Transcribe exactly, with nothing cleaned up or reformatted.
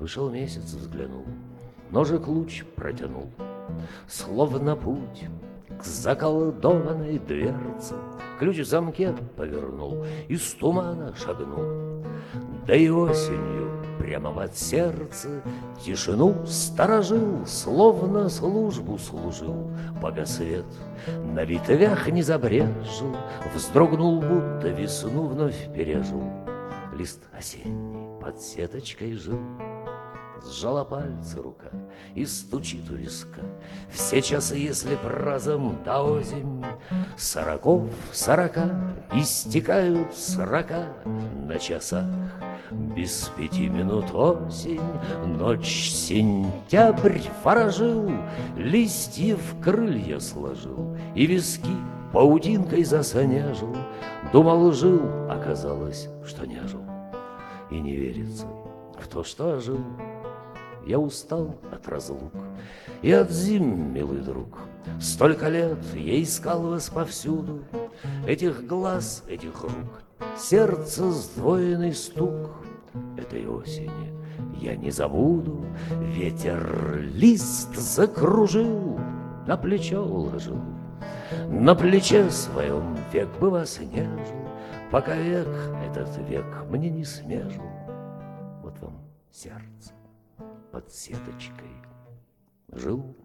Вышел месяц, взглянул, ножик луч протянул, словно путь к заколдованной дверце. Ключ в замке повернул, из тумана шагнул. Да и осенью прямо под сердце тишину сторожил, словно службу служил. Погас свет, на ветвях не забрежил, вздрогнул, будто весну вновь пережил. Лист осенний под сеточкой жил. Сжала пальцы рука и стучит у виска. Все часы, если б разом до озимь, сороков сорока истекают сорока на часах. Без пяти минут осень, ночь сентябрь ворожил, листьев крылья сложил и виски паутинкой засонежил. Думал, жил, оказалось, что не жил. И не верится в то, что ожил. Я устал от разлук и от зим, милый друг. Столько лет я искал вас повсюду, этих глаз, этих рук, сердце сдвоенный стук. Этой осени я не забуду. Ветер лист закружил, на плечо уложил, на плече своем век бы вас нежил, пока век этот век мне не смежил. Вот вам сердце под сеточкой жил.